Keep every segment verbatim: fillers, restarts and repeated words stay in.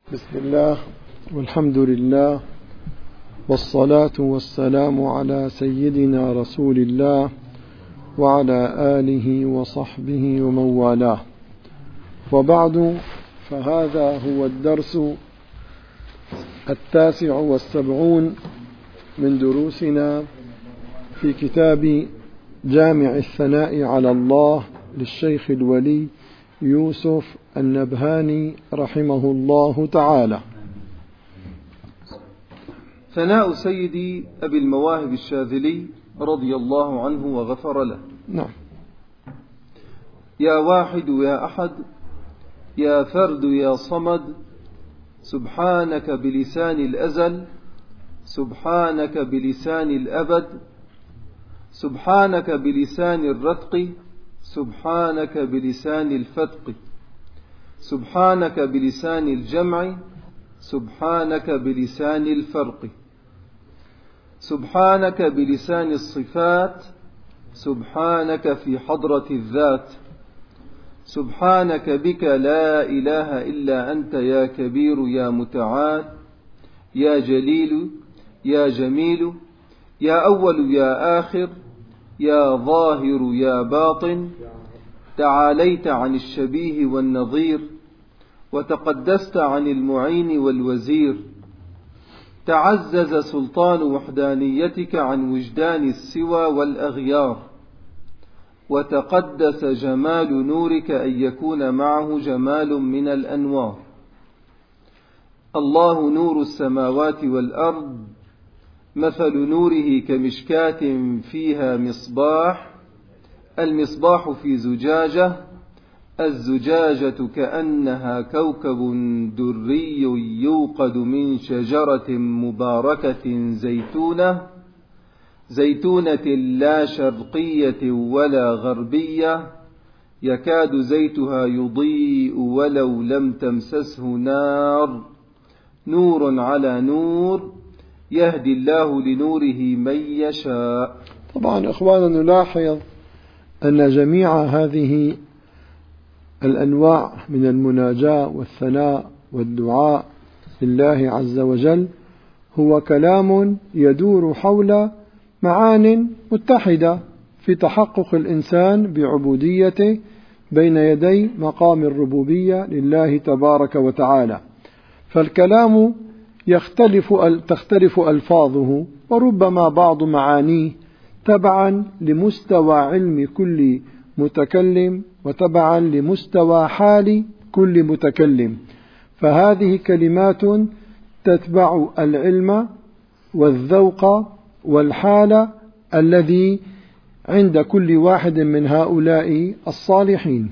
بسم الله والحمد لله والصلاة والسلام على سيدنا رسول الله وعلى آله وصحبه ومن والاه، وبعد، فهذا هو الدرس التاسع والسبعون من دروسنا في كتاب جامع الثناء على الله للشيخ الولي يوسف النبهاني رحمه الله تعالى. ثناء سيدي أبي المواهب الشاذلي رضي الله عنه وغفر له. نعم. يا واحد يا أحد، يا فرد يا صمد، سبحانك بلسان الأزل، سبحانك بلسان الأبد، سبحانك بلسان الرتق، سبحانك بلسان الفتق، سبحانك بلسان الجمع، سبحانك بلسان الفرق، سبحانك بلسان الصفات، سبحانك في حضرة الذات، سبحانك بك لا إله إلا أنت يا كبير يا متعال يا جليل يا جميل يا أول يا آخر يا ظاهر يا باطن، تعاليت عن الشبيه والنظير، وتقدست عن المعين والوزير، تعزز سلطان وحدانيتك عن وجدان السوى والأغيار، وتقدس جمال نورك أن يكون معه جمال من الأنوار. الله نور السماوات والأرض، مثل نوره كمشكاة فيها مصباح، المصباح في زجاجة، الزجاجة كأنها كوكب دري يوقد من شجرة مباركة زيتونة زيتونة لا شرقية ولا غربية، يكاد زيتها يضيء ولو لم تمسسه نار، نور على نور، يهدي الله لنوره من يشاء. طبعا إخوانا، نلاحظ أن جميع هذه الأنواع من المناجاة والثناء والدعاء لله عز وجل هو كلام يدور حول معان متحدة في تحقق الإنسان بعبوديته بين يدي مقام الربوبية لله تبارك وتعالى. فالكلام يختلف تختلف ألفاظه، وربما بعض معانيه تبعا لمستوى علم كل متكلم وتبعا لمستوى حال كل متكلم، فهذه كلمات تتبع العلم والذوق والحال الذي عند كل واحد من هؤلاء الصالحين.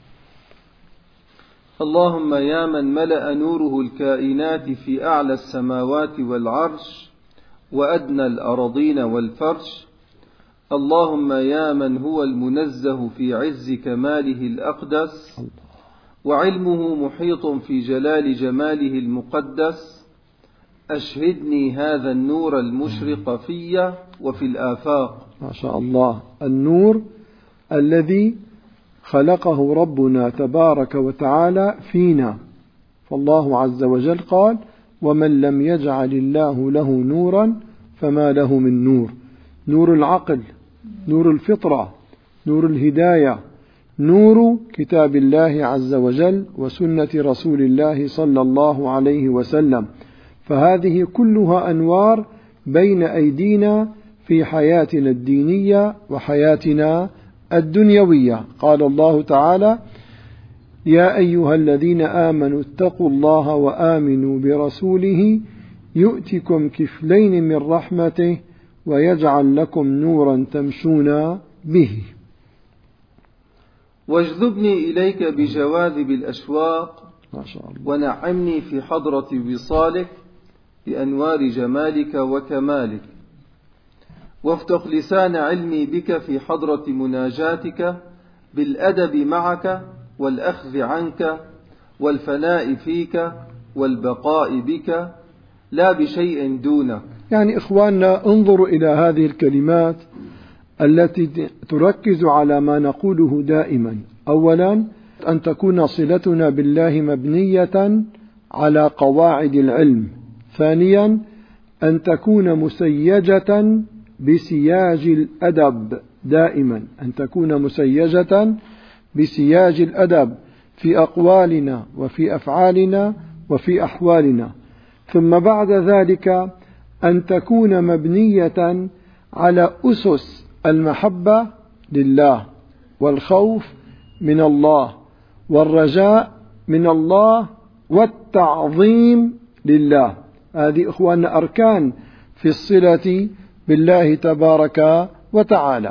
اللهم يا من ملأ نوره الكائنات في أعلى السماوات والعرش وأدنى الأراضين والفرش، اللهم يا من هو المنزه في عز كماله الأقدس وعلمه محيط في جلال جماله المقدس، أشهدني هذا النور المشرق في وفي الآفاق. ما شاء الله، النور الذي خلقه ربنا تبارك وتعالى فينا، فالله عز وجل قال: ومن لم يجعل الله له نورا فما له من نور. نور العقل، نور الفطرة، نور الهداية، نور كتاب الله عز وجل وسنة رسول الله صلى الله عليه وسلم، فهذه كلها أنوار بين أيدينا في حياتنا الدينية وحياتنا الدنيوية. قال الله تعالى: يا أيها الذين آمنوا اتقوا الله وآمنوا برسوله يؤتكم كفلين من رحمته ويجعل لكم نورا تمشون به. واجذبني إليك بجواذب الأشواق، ما شاء الله، ونعمني في حضرة وصالك بأنوار جمالك وكمالك، وافتح لسان علمي بك في حضرة مناجاتك بالأدب معك والأخذ عنك والفناء فيك والبقاء بك، لا بشيء دونك. يعني إخواننا، انظروا إلى هذه الكلمات التي تركز على ما نقوله دائما. أولا، أن تكون صلتنا بالله مبنية على قواعد العلم. ثانيا أن تكون مسيجة بسياج الأدب دائما، أن تكون مسيجة بسياج الأدب في أقوالنا وفي أفعالنا وفي أحوالنا. ثم بعد ذلك أن تكون مبنية على أسس المحبة لله والخوف من الله والرجاء من الله والتعظيم لله. هذه إخواننا أركان في الصلة بالله تبارك وتعالى.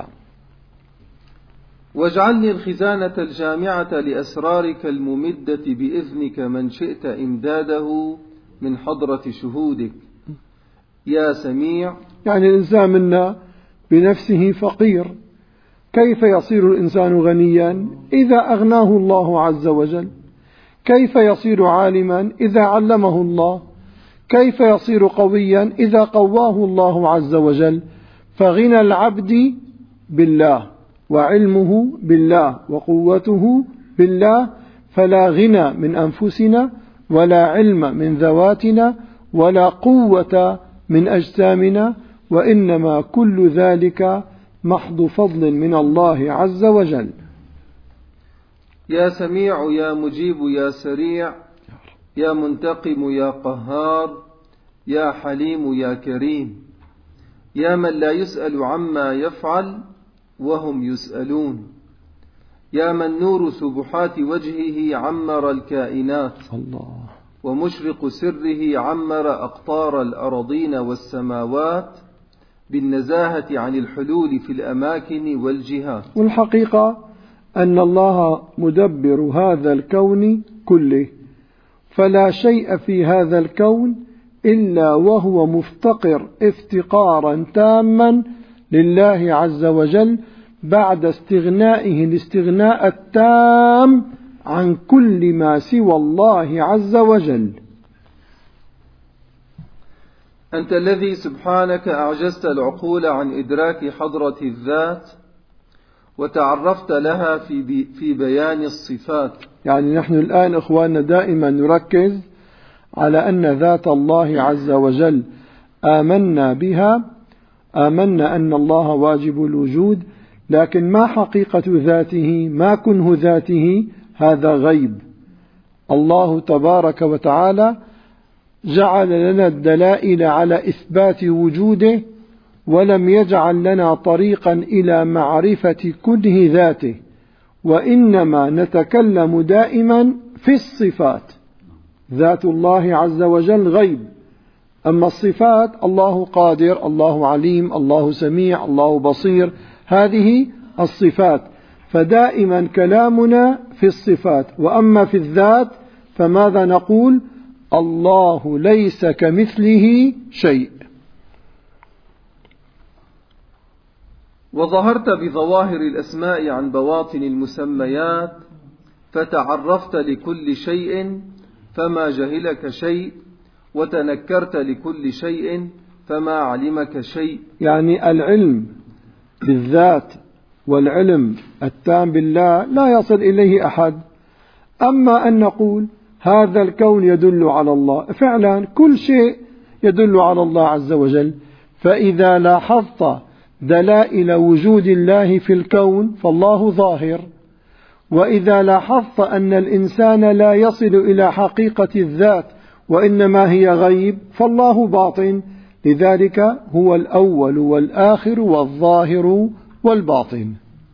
واجعلني الخزانة الجامعة لأسرارك الممدة بإذنك من شئت إمداده من حضرة شهودك يا سميع. يعني الإنسان منا بنفسه فقير، كيف يصير الإنسان غنيا إذا أغناه الله عز وجل؟ كيف يصير عالما إذا علمه الله؟ كيف يصير قويا إذا قواه الله عز وجل؟ فغنى العبد بالله وعلمه بالله وقوته بالله، فلا غنى من أنفسنا ولا علم من ذواتنا ولا قوة من أجسامنا، وإنما كل ذلك محض فضل من الله عز وجل. يا سميع يا مجيب يا سريع يا منتقم يا قهار يا حليم يا كريم، يا من لا يسأل عما يفعل وهم يسألون، يا من نور سبحات وجهه عمر الكائنات الله، ومشرق سره عمر أقطار الأراضين والسماوات بالنزاهة عن الحلول في الأماكن والجهات. والحقيقة أن الله مدبر هذا الكون كله، فلا شيء في هذا الكون إلا وهو مفتقر افتقارا تاما لله عز وجل بعد استغنائه الاستغناء التام عن كل ما سوى الله عز وجل. أنت الذي سبحانك أعجزت العقول عن إدراك حضرة الذات وتعرفت لها في, بي في بيان الصفات. يعني نحن الآن إخواننا دائما نركز على أن ذات الله عز وجل آمنا بها، آمنا أن الله واجب الوجود، لكن ما حقيقة ذاته، ما كنه ذاته، هذا غيب. الله تبارك وتعالى جعل لنا الدلائل على إثبات وجوده، ولم يجعل لنا طريقا إلى معرفة كنه ذاته، وإنما نتكلم دائما في الصفات. ذات الله عز وجل غيب، أما الصفات الله قادر، الله عليم، الله سميع، الله بصير، هذه الصفات، فدائما كلامنا في الصفات. وأما في الذات فماذا نقول؟ الله ليس كمثله شيء. وظهرت بظواهر الأسماء عن بواطن المسميات، فتعرفت لكل شيء فما جهلك شيء، وتنكرت لكل شيء فما علمك شيء. يعني العلم بالذات والعلم التام بالله لا يصل إليه أحد. أما أن نقول هذا الكون يدل على الله، فعلا كل شيء يدل على الله عز وجل. فإذا لاحظت دلائل وجود الله في الكون فالله ظاهر، وإذا لاحظت أن الإنسان لا يصل إلى حقيقة الذات وإنما هي غيب فالله باطن. لذلك هو الأول والآخر والظاهر والباطن.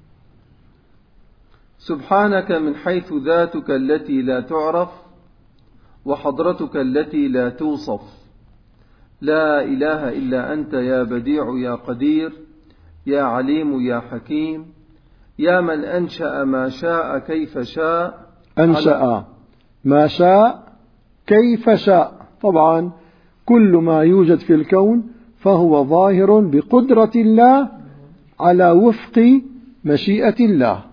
سبحانك من حيث ذاتك التي لا تعرف وحضرتك التي لا توصف، لا إله إلا أنت يا بديع يا قدير يا عليم يا حكيم، يا من أنشأ ما شاء كيف شاء. أنشأ ما شاء كيف شاء، طبعا كل ما يوجد في الكون فهو ظاهر بقدرة الله على وفق مشيئة الله.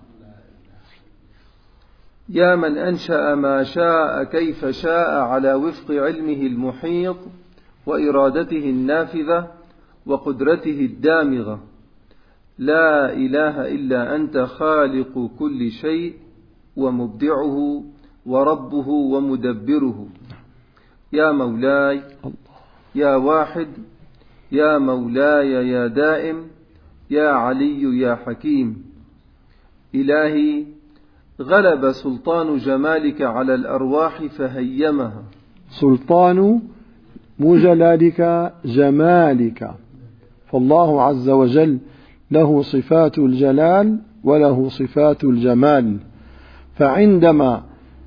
يا من أنشأ ما شاء كيف شاء على وفق علمه المحيط وإرادته النافذة وقدرته الدامغة، لا إله إلا أنت خالق كل شيء ومبدعه وربه ومدبره. يا مولاي يا واحد يا مولاي يا دائم يا علي يا حكيم. إلهي غلب سلطان جمالك على الأرواح فهيمها. سلطان مو جلالك، جمالك، فالله عز وجل له صفات الجلال وله صفات الجمال، فعندما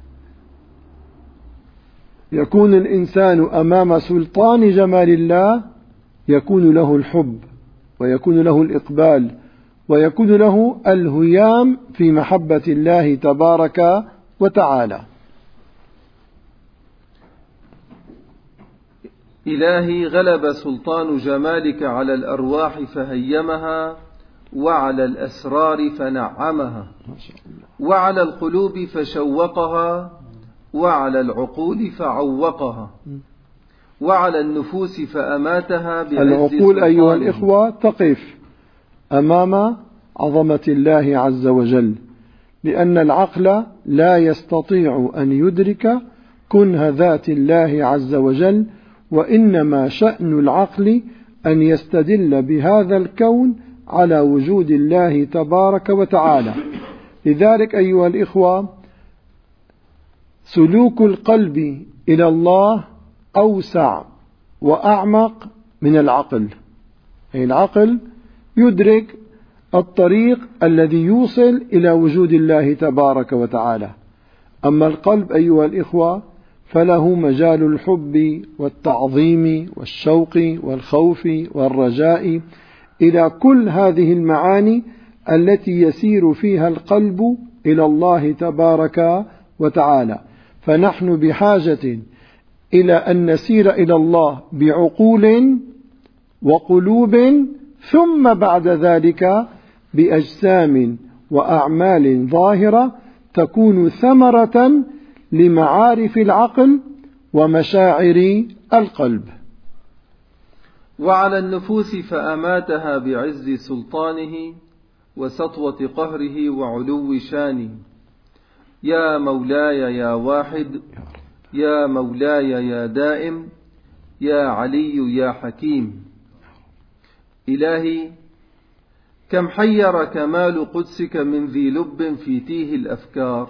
يكون الإنسان أمام سلطان جمال الله يكون له الحب ويكون له الإقبال ويكون له الهيام في محبة الله تبارك وتعالى. إلهي غلب سلطان جمالك على الأرواح فهيمها، وعلى الأسرار فنعمها، وعلى القلوب فشوقها، وعلى العقول فعوقها، وعلى النفوس فأماتها بعز العقول أيها الإخوة تقف أمام عظمة الله عز وجل، لأن العقل لا يستطيع أن يدرك كنه ذات الله عز وجل، وإنما شأن العقل أن يستدل بهذا الكون على وجود الله تبارك وتعالى. لذلك أيها الإخوة سلوك القلب إلى الله أوسع وأعمق من العقل، أي العقل يدرك الطريق الذي يوصل إلى وجود الله تبارك وتعالى، أما القلب أيها الإخوة فله مجال الحب والتعظيم والشوق والخوف والرجاء إلى كل هذه المعاني التي يسير فيها القلب إلى الله تبارك وتعالى. فنحن بحاجة إلى أن نسير إلى الله بعقول وقلوب، ثم بعد ذلك بأجسام وأعمال ظاهرة تكون ثمرة لمعارف العقل ومشاعر القلب. وعلى النفوس فأماتها بعز سلطانه وسطوة قهره وعلو شانه. يا مولاي يا واحد يا مولاي يا دائم يا علي يا حكيم. إلهي كم حير كمال قدسك من ذي لب في تيه الأفكار،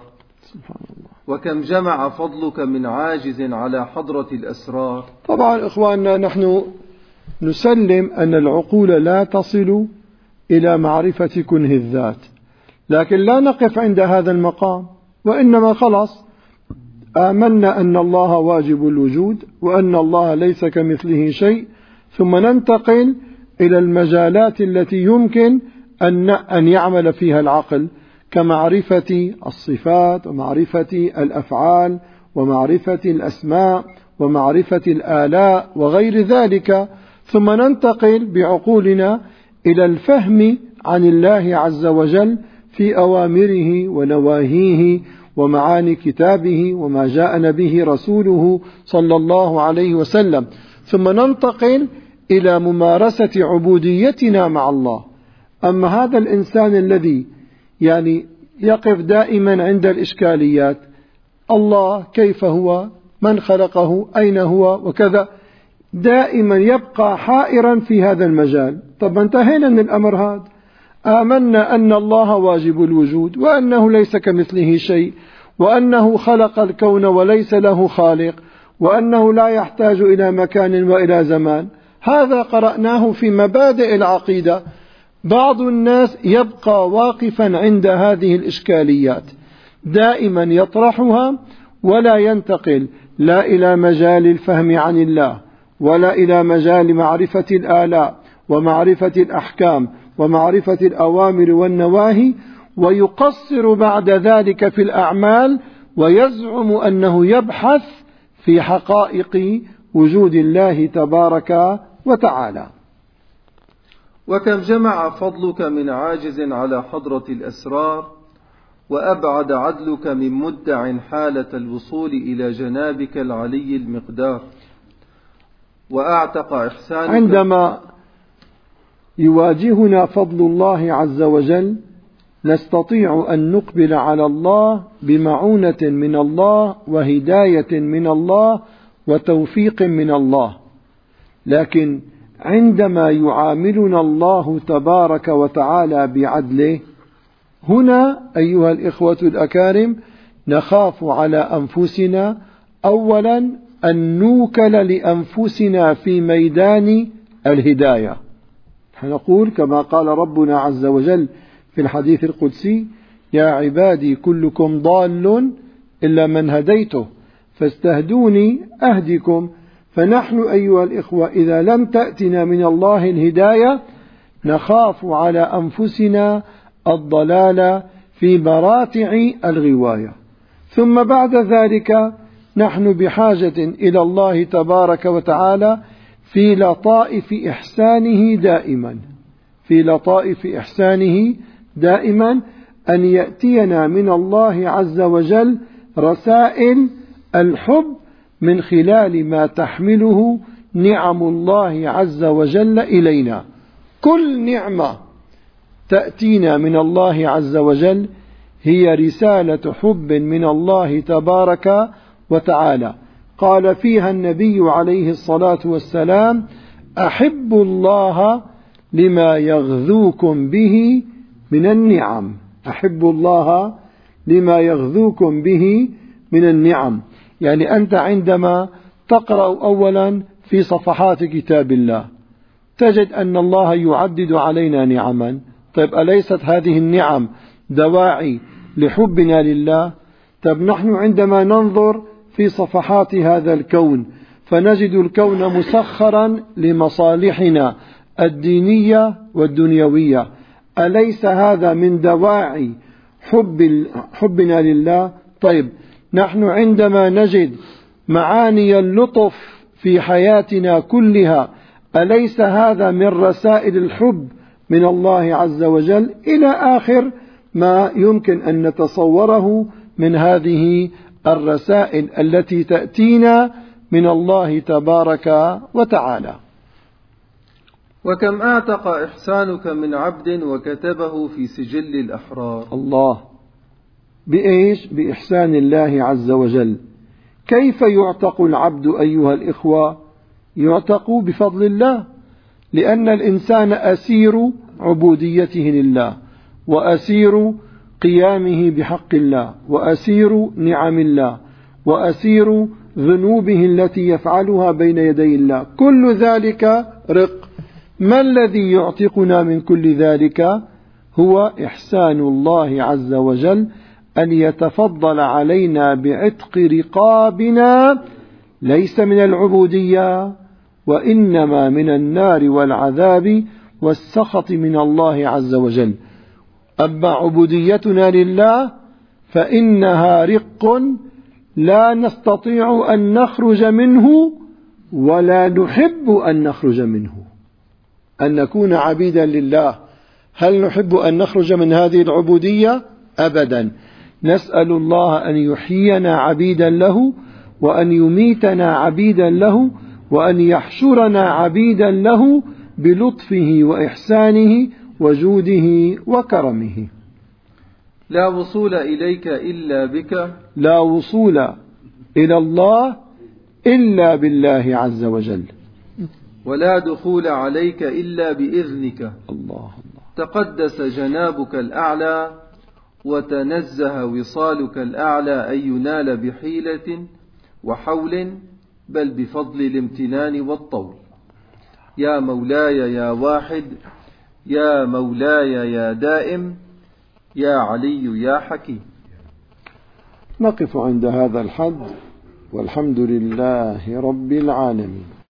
وكم جمع فضلك من عاجز على حضرة الأسرار. طبعا إخواننا نحن نسلم أن العقول لا تصل إلى معرفة كنه الذات، لكن لا نقف عند هذا المقام، وإنما خلاص آمنا أن الله واجب الوجود وأن الله ليس كمثله شيء، ثم ننتقل إلى المجالات التي يمكن أن يعمل فيها العقل كمعرفة الصفات ومعرفة الأفعال ومعرفة الأسماء ومعرفة الآلاء وغير ذلك، ثم ننتقل بعقولنا إلى الفهم عن الله عز وجل في أوامره ونواهيه ومعاني كتابه وما جاءنا به رسوله صلى الله عليه وسلم، ثم ننتقل إلى ممارسة عبوديتنا مع الله. أما هذا الإنسان الذي يعني يقف دائما عند الإشكاليات، الله كيف هو، من خلقه، أين هو، وكذا، دائما يبقى حائرا في هذا المجال. طب انتهينا من الأمر هذا، آمنا أن الله واجب الوجود وأنه ليس كمثله شيء وأنه خلق الكون وليس له خالق وأنه لا يحتاج إلى مكان وإلى زمان. هذا قرأناه في مبادئ العقيدة. بعض الناس يبقى واقفا عند هذه الإشكاليات، دائما يطرحها ولا ينتقل لا إلى مجال الفهم عن الله ولا إلى مجال معرفة الآلاء ومعرفة الأحكام ومعرفة الأوامر والنواهي، ويقصر بعد ذلك في الأعمال ويزعم أنه يبحث في حقائق وجود الله تبارك وتعالى. وكم جمع فضلك من عاجز على حضرة الأسرار، وأبعد عدلك من مدع حالة الوصول إلى جنابك العلي المقدار، وأعتق إحسانك. عندما يواجهنا فضل الله عز وجل نستطيع أن نقبل على الله بمعونة من الله وهداية من الله وتوفيق من الله. لكن عندما يعاملنا الله تبارك وتعالى بعدله، هنا أيها الإخوة الأكارم نخاف على أنفسنا أولا أن نوكل لأنفسنا في ميدان الهداية. نقول كما قال ربنا عز وجل في الحديث القدسي: يا عبادي كلكم ضال إلا من هديته فاستهدوني أهدكم. فنحن أيها الإخوة إذا لم تأتنا من الله الهداية نخاف على أنفسنا الضلال في مراتع الغواية. ثم بعد ذلك نحن بحاجة إلى الله تبارك وتعالى في لطائف إحسانه دائما في لطائف إحسانه دائما أن يأتينا من الله عز وجل رسائل الحب من خلال ما تحمله نعم الله عز وجل إلينا. كل نعمة تأتينا من الله عز وجل هي رسالة حب من الله تبارك وتعالى. قال فيها النبي عليه الصلاة والسلام: أحبوا الله لما يغذوكم به من النعم. أحبوا الله لما يغذوكم به من النعم. يعني أنت عندما تقرأ أولا في صفحات كتاب الله تجد أن الله يعدد علينا نعما. طيب أليست هذه النعم دواعي لحبنا لله؟ طيب نحن عندما ننظر في صفحات هذا الكون فنجد الكون مسخرا لمصالحنا الدينية والدنيوية. أليس هذا من دواعي حب حبنا لله؟ طيب نحن عندما نجد معاني اللطف في حياتنا كلها أليس هذا من رسائل الحب من الله عز وجل؟ إلى آخر ما يمكن أن نتصوره من هذه الرسائل التي تأتينا من الله تبارك وتعالى. وكم أعتق إحسانك من عبد وكتبه في سجل الأحرار. الله، بإيش؟ بإحسان الله عز وجل. كيف يعتق العبد أيها الإخوة؟ يعتق بفضل الله، لأن الإنسان أسير عبوديته لله، وأسير قيامه بحق الله، وأسير نعم الله، وأسير ذنوبه التي يفعلها بين يدي الله. كل ذلك رق. ما الذي يعتقنا من كل ذلك؟ هو إحسان الله عز وجل أن يتفضل علينا بعتق رقابنا، ليس من العبودية وإنما من النار والعذاب والسخط من الله عز وجل. أما عبوديتنا لله فإنها رق لا نستطيع أن نخرج منه ولا نحب أن نخرج منه. أن نكون عبيدا لله، هل نحب أن نخرج من هذه العبودية؟ أبدا. نسأل الله أن يحيينا عبيدا له، وأن يميتنا عبيدا له، وأن يحشرنا عبيدا له بلطفه وإحسانه وجوده وكرمه. لا وصول إليك إلا بك، لا وصول إلى الله إلا بالله عز وجل. ولا دخول عليك إلا بإذنك. الله الله. تقدس جنابك الأعلى وتنزه وصالك الأعلى أن ينال بحيلة وحول، بل بفضل الامتنان والطول. يا مولاي يا واحد، يا مولاي يا دائم، يا علي يا حكيم. نقف عند هذا الحد، والحمد لله رب العالمين.